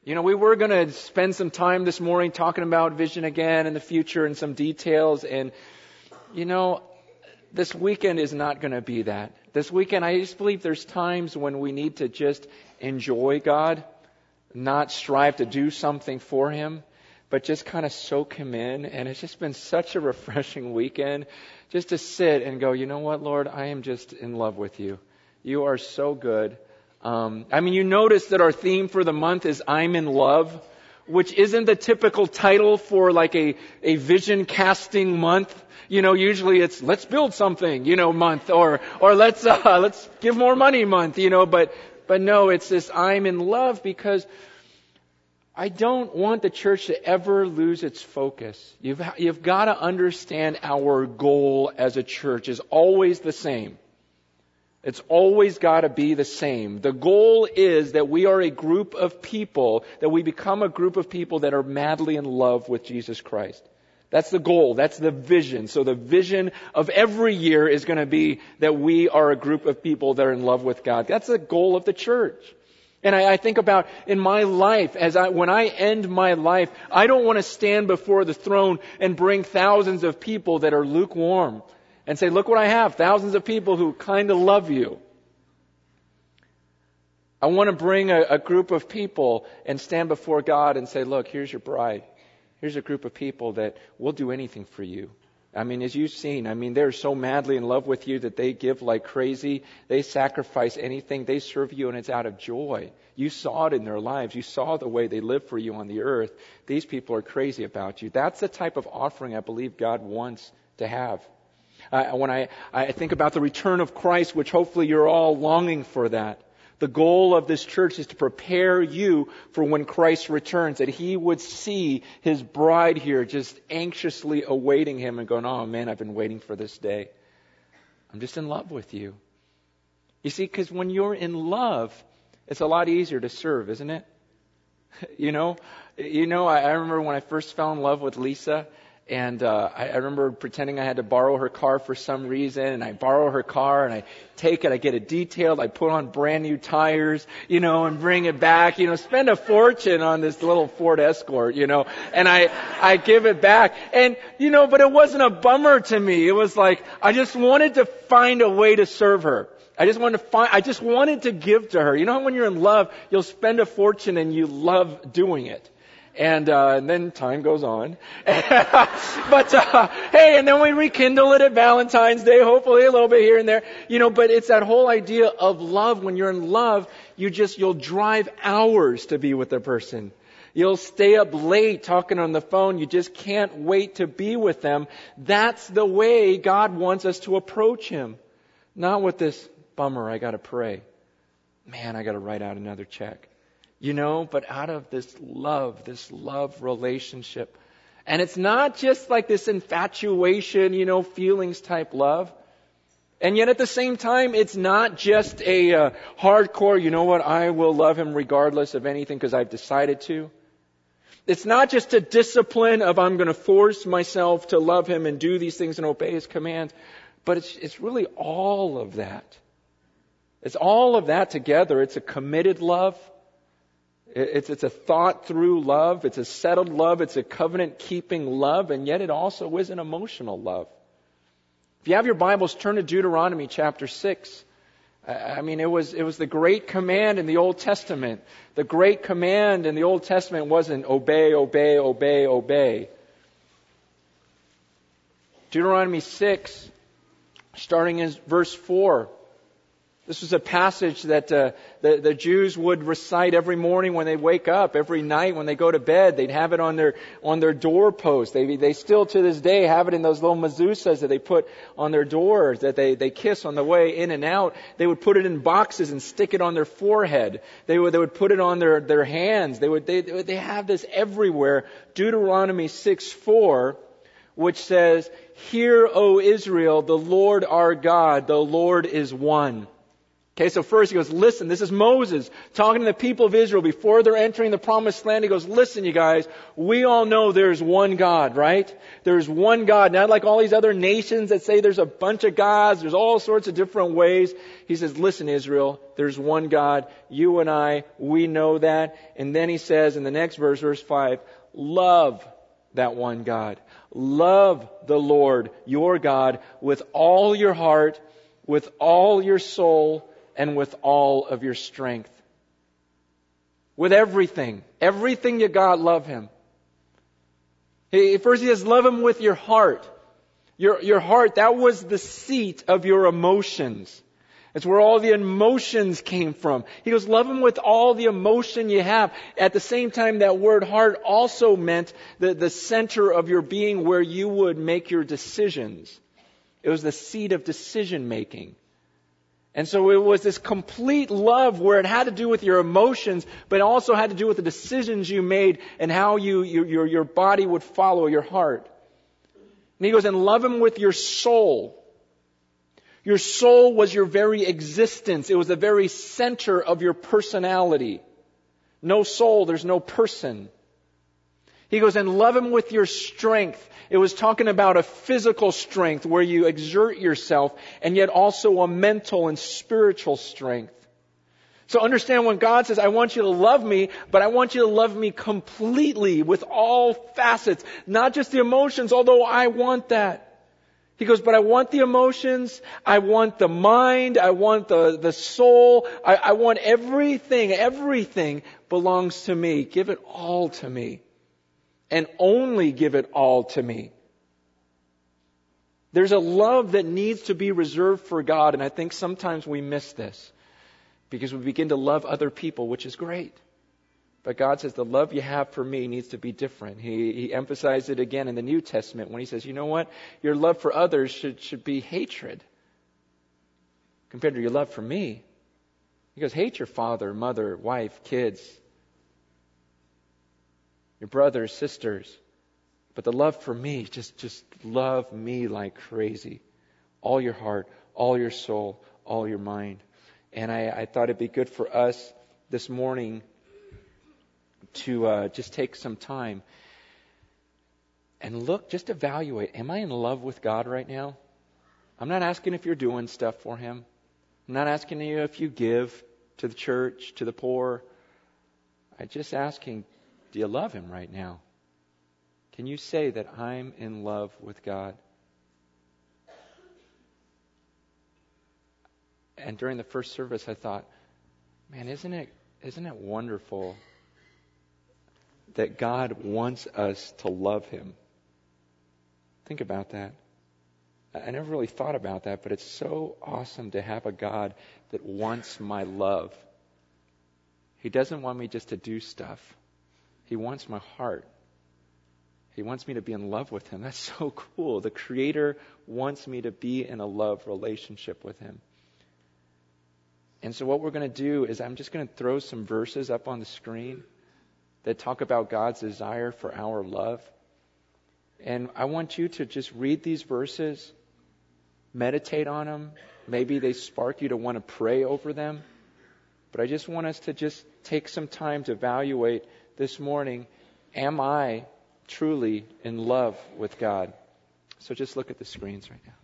We were going to spend some time this morning talking about vision again in the future and some details. And, this weekend is not going to be that. This weekend, I just believe there's times when we need to just enjoy God, not strive to do something for Him, but just kind of soak Him in. And it's just been such a refreshing weekend just to sit and go, you know what, Lord, I am just in love with You. You are so good. You notice that our theme for the month is I'm in love, which isn't the typical title for like a vision casting month. Usually it's let's build something, month, or let's give more money month, but no, it's this I'm in love because I don't want the church to ever lose its focus. You've got to understand our goal as a church is always the same. It's always got to be the same. The goal is that we are a group of people, that we become a group of people that are madly in love with Jesus Christ. That's the goal. That's the vision. So the vision of every year is going to be that we are a group of people that are in love with God. That's the goal of the church. And I think about in my life, when I end my life, I don't want to stand before the throne and bring thousands of people that are lukewarm and say, look what I have, thousands of people who kind of love You. I want to bring a group of people and stand before God and say, look, here's your bride. Here's a group of people that will do anything for You. As you've seen, they're so madly in love with You that they give like crazy. They sacrifice anything. They serve You, and it's out of joy. You saw it in their lives. You saw the way they live for You on the earth. These people are crazy about You. That's the type of offering I believe God wants to have. When I think about the return of Christ, which hopefully you're all longing for that. The goal of this church is to prepare you for when Christ returns, that He would see His bride here just anxiously awaiting Him and going, oh man, I've been waiting for this day. I'm just in love with You. You see, because when you're in love, it's a lot easier to serve, isn't it? I remember when I first fell in love with Lisa. And I remember pretending I had to borrow her car for some reason. And I borrow her car and I take it. I get it detailed. I put on brand new tires, and bring it back. Spend a fortune on this little Ford Escort, And I give it back. And, but it wasn't a bummer to me. It was like I just wanted to find a way to serve her. I just wanted to give to her. When you're in love, you'll spend a fortune and you love doing it. And then time goes on. But hey, and then we rekindle it at Valentine's Day, hopefully a little bit here and there. But it's that whole idea of love. When you're in love, you'll drive hours to be with the person. You'll stay up late talking on the phone. You just can't wait to be with them. That's the way God wants us to approach Him. Not with this bummer, I got to pray. Man, I got to write out another check. But out of this love relationship. And it's not just like this infatuation, feelings type love. And yet at the same time, it's not just a hardcore, I will love Him regardless of anything because I've decided to. It's not just a discipline of I'm going to force myself to love Him and do these things and obey His commands. But it's really all of that. It's all of that together. It's a committed love. It's a thought through love. It's a settled love. It's a covenant keeping love. And yet it also is an emotional love. If you have your Bibles, turn to Deuteronomy chapter 6. It was the great command in the Old Testament. The great command in the Old Testament wasn't obey, obey, obey, obey. Deuteronomy 6, starting in verse 4. This was a passage that the Jews would recite every morning when they wake up, every night when they go to bed. They'd have it on their doorpost. They still to this day have it in those little mezuzahs that they put on their doors that they kiss on the way in and out. They would put it in boxes and stick it on their forehead. They would put it on their hands. They have this everywhere. Deuteronomy 6:4, which says, "Hear, O Israel, the Lord our God, the Lord is one." Okay, so first he goes, listen, this is Moses talking to the people of Israel before they're entering the promised land. He goes, listen, you guys, we all know there's one God, right? There's one God, not like all these other nations that say there's a bunch of gods, there's all sorts of different ways. He says, listen, Israel, there's one God. You and I, we know that. And then he says in the next verse, verse 5, love that one God. Love the Lord, your God, with all your heart, with all your soul, and with all of your strength. With everything. Everything you got, love Him. First he says, love Him with your heart. Your heart, that was the seat of your emotions. It's where all the emotions came from. He goes, love Him with all the emotion you have. At the same time, that word heart also meant the center of your being where you would make your decisions. It was the seat of decision making. And so it was this complete love where it had to do with your emotions, but it also had to do with the decisions you made and how your body would follow your heart. And he goes, and love Him with your soul. Your soul was your very existence. It was the very center of your personality. No soul, there's no person. He goes, and love Him with your strength. It was talking about a physical strength where you exert yourself, and yet also a mental and spiritual strength. So understand when God says, I want you to love me, but I want you to love me completely with all facets, not just the emotions, although I want that. He goes, but I want the emotions, I want the mind, I want the soul, I want everything belongs to me. Give it all to me. And only give it all to me. There's a love that needs to be reserved for God, and I think sometimes we miss this because we begin to love other people, which is great. But God says the love you have for me needs to be different. He emphasized it again in the New Testament when He says, you know what? Your love for others should be hatred compared to your love for me. He goes, hate your father, mother, wife, kids, your brothers, sisters. But the love for me, just love me like crazy. All your heart, all your soul, all your mind. And I thought it'd be good for us this morning to just take some time and look, just evaluate. Am I in love with God right now? I'm not asking if you're doing stuff for Him. I'm not asking you if you give to the church, to the poor. I'm just asking, do you love Him right now? Can you say that I'm in love with God? And during the first service, I thought, man, isn't it wonderful that God wants us to love Him? Think about that. I never really thought about that, but it's so awesome to have a God that wants my love. He doesn't want me just to do stuff. He wants my heart. He wants me to be in love with Him. That's so cool. The Creator wants me to be in a love relationship with Him. And so what we're going to do is I'm just going to throw some verses up on the screen that talk about God's desire for our love. And I want you to just read these verses, meditate on them. Maybe they spark you to want to pray over them. But I just want us to just take some time to evaluate this morning, am I truly in love with God? So just look at the screens right now.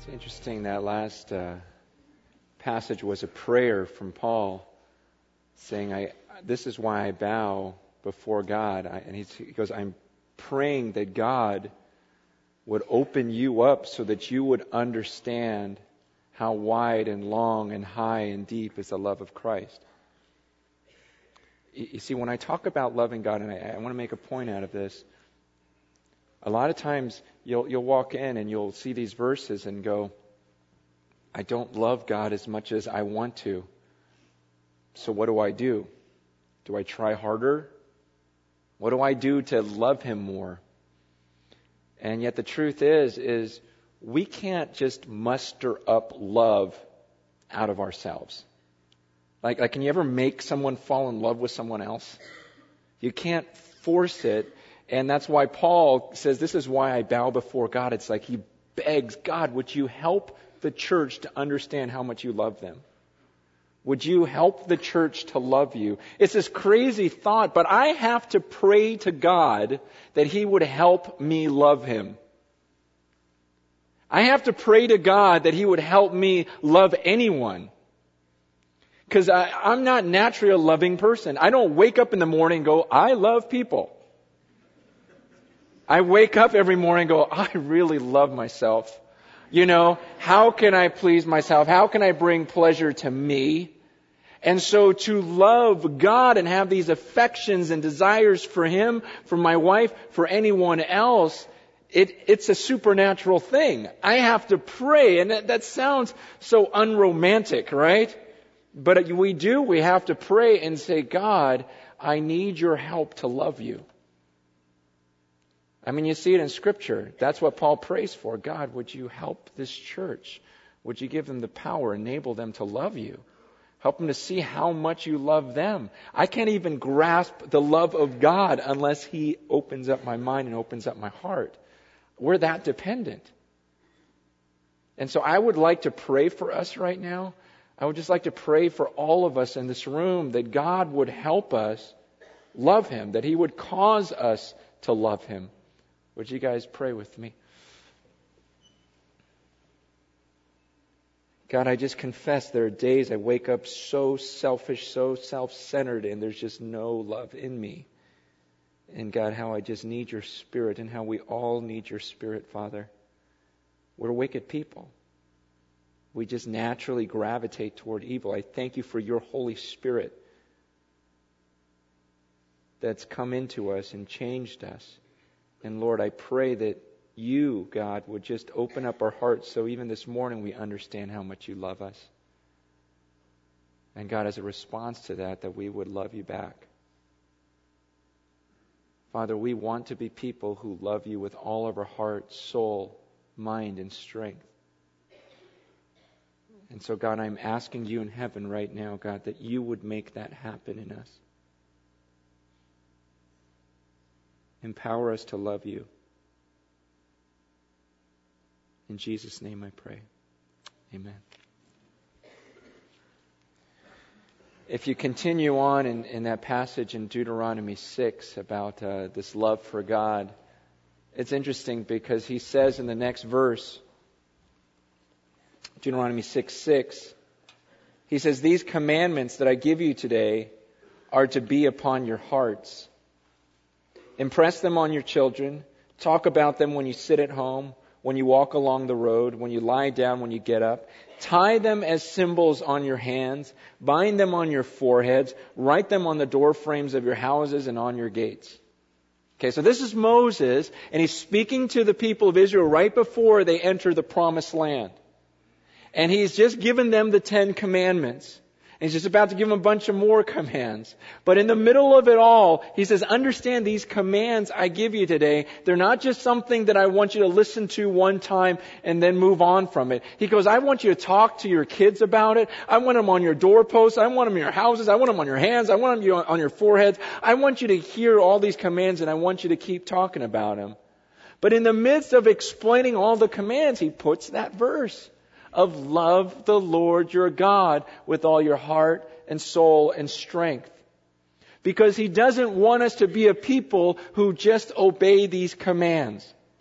interesting that last passage was a prayer from Paul saying, this is why I bow before God. And he goes, I'm praying that God would open you up so that you would understand how wide and long and high and deep is the love of Christ. You see, when I talk about loving God, and I want to make a point out of this, a lot of times you'll walk in and you'll see these verses and go, I don't love God as much as I want to. So what do? Do I try harder? What do I do to love Him more? And yet the truth is we can't just muster up love out of ourselves. Like, can you ever make someone fall in love with someone else? You can't force it. And that's why Paul says, this is why I bow before God. It's like he begs, God, would you help the church to understand how much you love them? Would you help the church to love you? It's this crazy thought, but I have to pray to God that He would help me love Him. I have to pray to God that He would help me love anyone. Because I'm not naturally a loving person. I don't wake up in the morning and go, I love people. I wake up every morning and go, I really love myself. How can I please myself? How can I bring pleasure to me? And so to love God and have these affections and desires for Him, for my wife, for anyone else, it's a supernatural thing. I have to pray, and that sounds so unromantic, right? But we have to pray and say, God, I need your help to love you. I mean, you see it in Scripture. That's what Paul prays for. God, would you help this church? Would you give them the power, enable them to love you? Help them to see how much you love them. I can't even grasp the love of God unless He opens up my mind and opens up my heart. We're that dependent. And so I would like to pray for us right now. I would just like to pray for all of us in this room that God would help us love Him, that He would cause us to love Him. Would you guys pray with me? God, I just confess there are days I wake up so selfish, so self-centered, and there's just no love in me. And God, how I just need your Spirit, and how we all need your Spirit, Father. We're wicked people. We just naturally gravitate toward evil. I thank you for your Holy Spirit that's come into us and changed us. And Lord, I pray that you, God, would just open up our hearts so even this morning we understand how much you love us. And God, as a response to that we would love you back. Father, we want to be people who love you with all of our heart, soul, mind, and strength. And so, God, I'm asking you in heaven right now, God, that you would make that happen in us. Empower us to love you. In Jesus' name I pray. Amen. If you continue on in that passage in Deuteronomy 6 about this love for God, it's interesting because he says in the next verse, Deuteronomy 6:6, he says, these commandments that I give you today are to be upon your hearts. Impress them on your children. Talk about them when you sit at home, when you walk along the road, when you lie down, when you get up. Tie them as symbols on your hands. Bind them on your foreheads. Write them on the door frames of your houses and on your gates. Okay, so this is Moses, and he's speaking to the people of Israel right before they enter the promised land. And he's just given them the 10 commandments. And he's just about to give them a bunch of more commands. But in the middle of it all, he says, understand these commands I give you today. They're not just something that I want you to listen to one time and then move on from it. He goes, I want you to talk to your kids about it. I want them on your doorposts. I want them in your houses. I want them on your hands. I want them on your foreheads. I want you to hear all these commands, and I want you to keep talking about them. But in the midst of explaining all the commands, he puts that verse of love the Lord your God with all your heart and soul and strength. Because he doesn't want us to be a people who just obey these commands.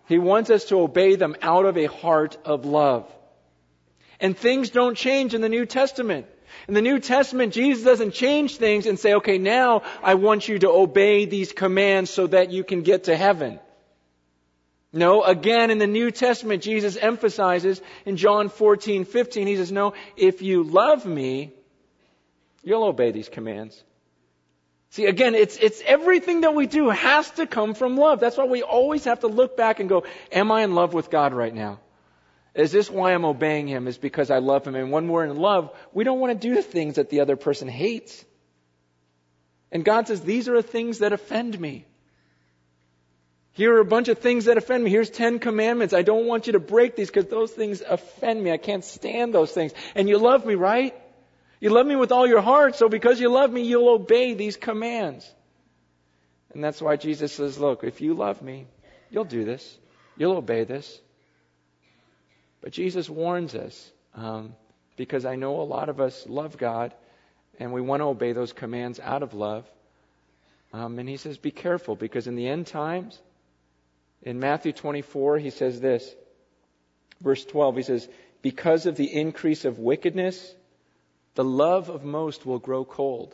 He wants us to obey them out of a heart of love. And things don't change in the New Testament. In the New Testament, Jesus doesn't change things and say, okay, now I want you to obey these commands so that you can get to heaven. No, again, in the New Testament, Jesus emphasizes in John 14:15, he says, no, if you love me, you'll obey these commands. See, again, it's everything that we do has to come from love. That's why we always have to look back and go, am I in love with God right now? Is this why I'm obeying Him? Is because I love Him? And when we're in love, we don't want to do the things that the other person hates. And God says, these are the things that offend me. Here are a bunch of things that offend me. Here's 10 commandments. I don't want you to break these because those things offend me. I can't stand those things. And you love me, right? You love me with all your heart, so because you love me, you'll obey these commands. And that's why Jesus says, look, if you love me, you'll do this. You'll obey this. But Jesus warns us, because I know a lot of us love God, and we want to obey those commands out of love. And He says, be careful, because in the end times, in Matthew 24, He says this, verse 12, He says, because of the increase of wickedness, the love of most will grow cold.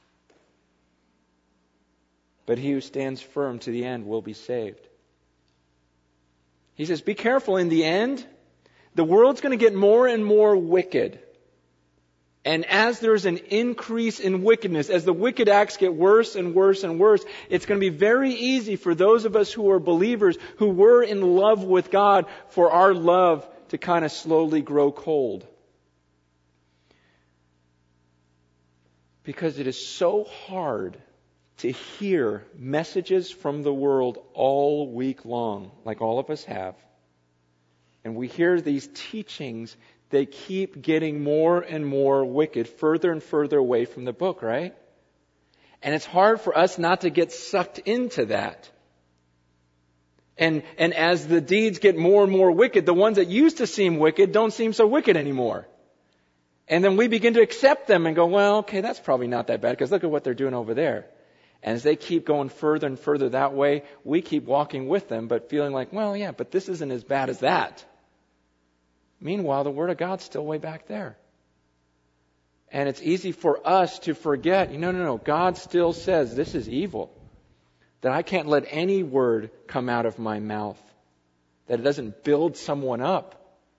But he who stands firm to the end will be saved. He says, be careful. In the end, the world's going to get more and more wicked. And as there's an increase in wickedness, as the wicked acts get worse and worse and worse, it's going to be very easy for those of us who are believers, who were in love with God, for our love to kind of slowly grow cold. Because it is so hard to hear messages from the world all week long, like all of us have. And we hear these teachings, they keep getting more and more wicked, further and further away from the book, right? And it's hard for us not to get sucked into that. And as the deeds get more and more wicked, the ones that used to seem wicked don't seem so wicked anymore. And then we begin to accept them and go, well, okay, that's probably not that bad because look at what they're doing over there. And as they keep going further and further that way, we keep walking with them, but feeling like, well, yeah, but this isn't as bad as that. Meanwhile, the Word of God's still way back there. And it's easy for us to forget, no, God still says this is evil. That I can't let any word come out of my mouth. That it doesn't build someone up.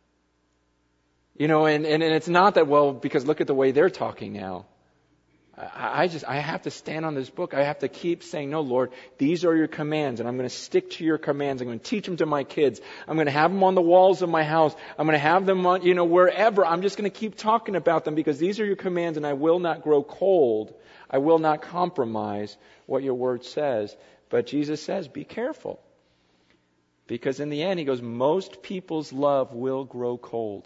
And it's not that, well, because look at the way they're talking now. I have to stand on this book. I have to keep saying, no, Lord, these are your commands, and I'm going to stick to your commands. I'm going to teach them to my kids. I'm going to have them on the walls of my house. I'm going to have them on, wherever. I'm just going to keep talking about them because these are your commands, and I will not grow cold. I will not compromise what your word says. But Jesus says, be careful. Because in the end, He goes, most people's love will grow cold.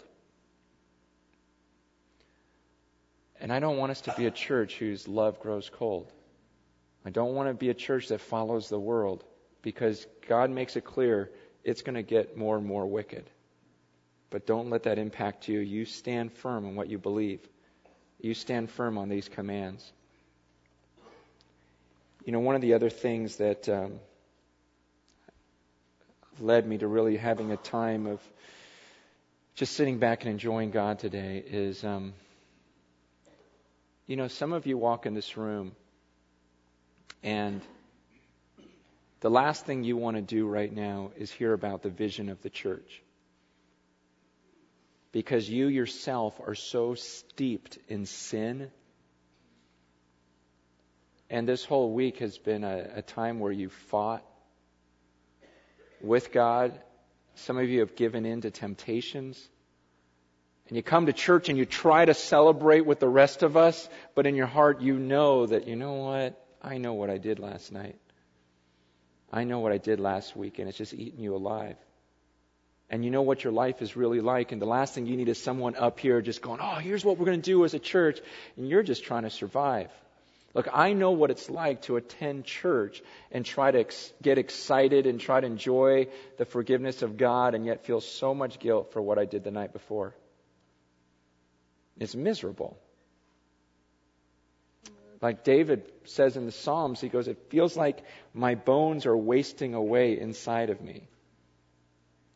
And I don't want us to be a church whose love grows cold. I don't want to be a church that follows the world, because God makes it clear it's going to get more and more wicked. But don't let that impact you. You stand firm in what you believe. You stand firm on these commands. One of the other things that led me to really having a time of just sitting back and enjoying God today is... some of you walk in this room and the last thing you want to do right now is hear about the vision of the church. Because you yourself are so steeped in sin. And this whole week has been a time where you fought with God. Some of you have given in to temptations. And you come to church and you try to celebrate with the rest of us, but in your heart you know that, I know what I did last night. I know what I did last week, and it's just eating you alive. And you know what your life is really like, and the last thing you need is someone up here just going, oh, here's what we're going to do as a church, and you're just trying to survive. Look, I know what it's like to attend church and try to get excited and try to enjoy the forgiveness of God and yet feel so much guilt for what I did the night before. It's miserable. Like David says in the Psalms, he goes, it feels like my bones are wasting away inside of me.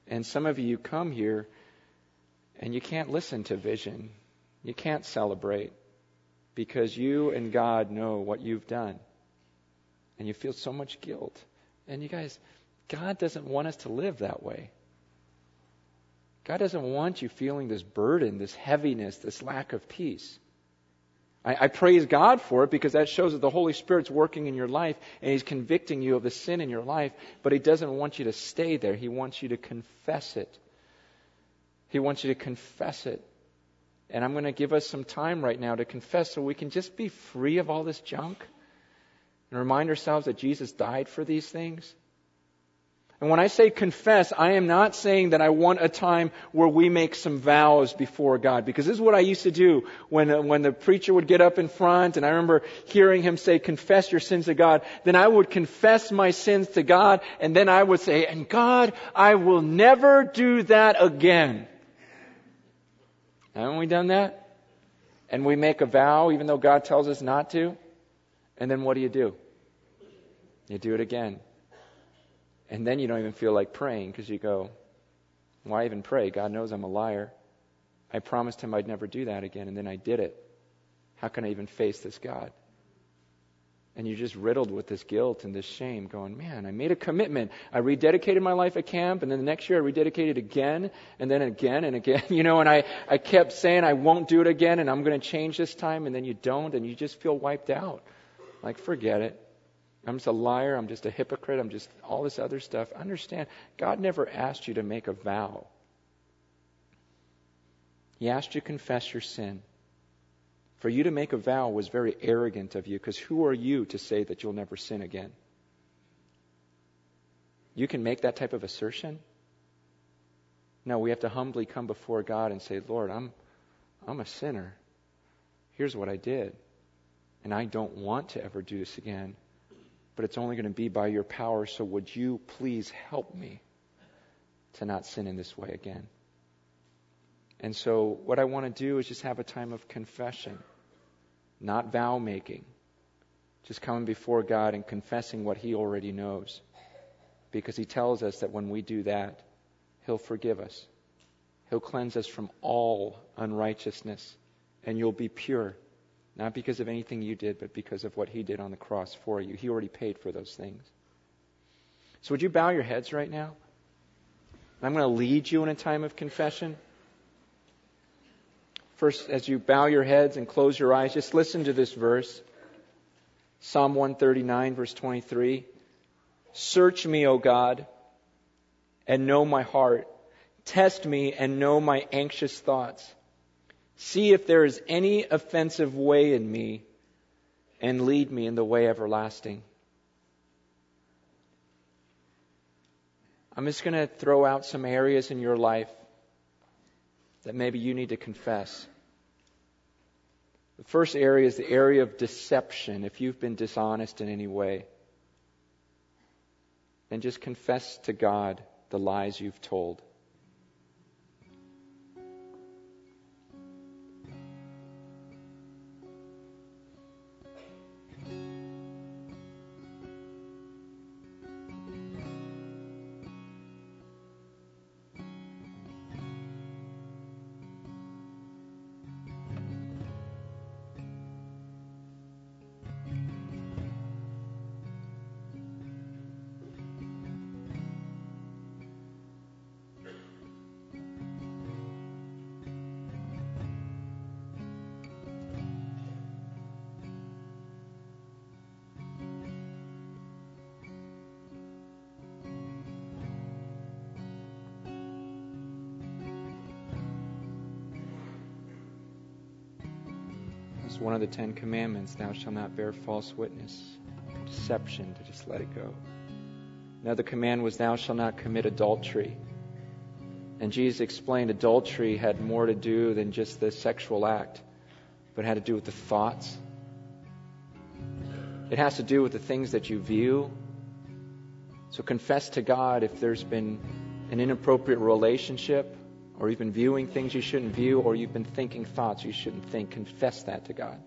And some of you come here and you can't listen to vision. You can't celebrate because you and God know what you've done. And you feel so much guilt. And you guys, God doesn't want us to live that way. God doesn't want you feeling this burden, this heaviness, this lack of peace. I praise God for it because that shows that the Holy Spirit's working in your life and He's convicting you of the sin in your life, but He doesn't want you to stay there. He wants you to confess it. He wants you to confess it. And I'm going to give us some time right now to confess so we can just be free of all this junk and remind ourselves that Jesus died for these things. And when I say confess, I am not saying that I want a time where we make some vows before God. Because this is what I used to do when the preacher would get up in front, and I remember hearing him say, confess your sins to God. Then I would confess my sins to God, and then I would say, and God, I will never do that again. Haven't we done that? And we make a vow even though God tells us not to. And then what do? You do it again. And then you don't even feel like praying because you go, why even pray? God knows I'm a liar. I promised Him I'd never do that again, and then I did it. How can I even face this God? And you're just riddled with this guilt and this shame, going, man, I made a commitment. I rededicated my life at camp, and then the next year I rededicated again, and then again and again. And I kept saying I won't do it again, and I'm going to change this time, and then you don't, and you just feel wiped out. Like, forget it. I'm just a liar. I'm just a hypocrite. I'm just all this other stuff. Understand, God never asked you to make a vow. He asked you to confess your sin. For you to make a vow was very arrogant of you, because who are you to say that you'll never sin again? You can make that type of assertion? No, we have to humbly come before God and say, Lord, I'm a sinner. Here's what I did. And I don't want to ever do this again. But it's only going to be by your power, so would you please help me to not sin in this way again? And so what I want to do is just have a time of confession, not vow making. Just coming before God and confessing what He already knows. Because He tells us that when we do that, He'll forgive us. He'll cleanse us from all unrighteousness, and you'll be pure. Not because of anything you did, but because of what He did on the cross for you. He already paid for those things. So would you bow your heads right now? I'm going to lead you in a time of confession. First, as you bow your heads and close your eyes, just listen to this verse. Psalm 139, verse 23. Search me, O God, and know my heart. Test me and know my anxious thoughts. See if there is any offensive way in me, and lead me in the way everlasting. I'm just going to throw out some areas in your life that maybe you need to confess. The first area is the area of deception. If you've been dishonest in any way, then just confess to God the lies you've told. It's one of the 10 commandments. Thou shalt not bear false witness. Deception, to just let it go. Another command was thou shalt not commit adultery. And Jesus explained adultery had more to do than just the sexual act, but had to do with the thoughts. It has to do with the things that you view. So confess to God if there's been an inappropriate relationship, or you've been viewing things you shouldn't view, or you've been thinking thoughts you shouldn't think. Confess that to God.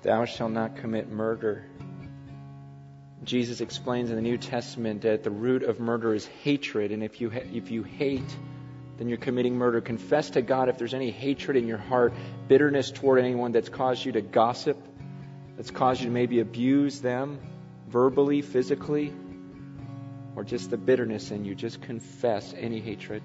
Thou shalt not commit murder. Jesus explains in the New Testament that the root of murder is hatred, and if you hate, then you're committing murder. Confess to God if there's any hatred in your heart, bitterness toward anyone that's caused you to gossip, that's caused you to maybe abuse them verbally, physically, or just the bitterness in you. Just confess any hatred.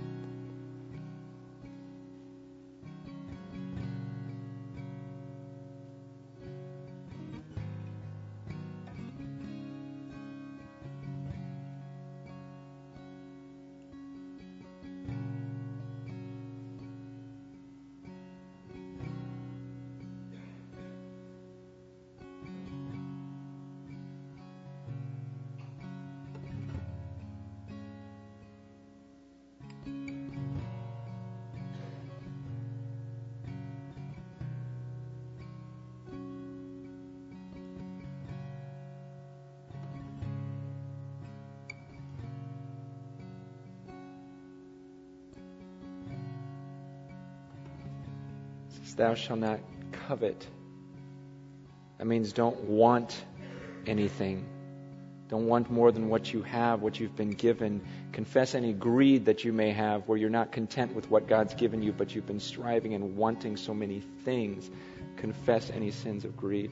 Thou shalt not covet. That means don't want anything. Don't want more than what you have, what you've been given. Confess any greed that you may have where you're not content with what God's given you, but you've been striving and wanting so many things. Confess any sins of greed.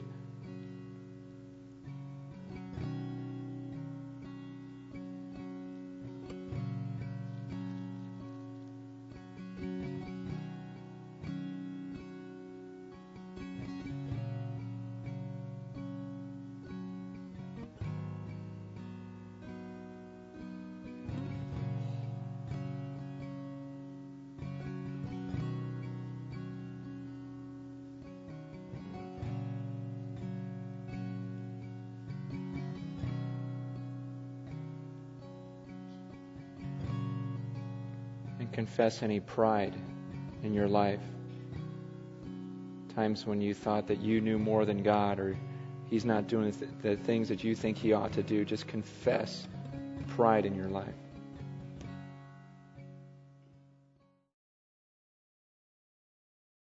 Confess any pride in your life. Times when you thought that you knew more than God, or He's not doing the things that you think He ought to do. Just confess pride in your life.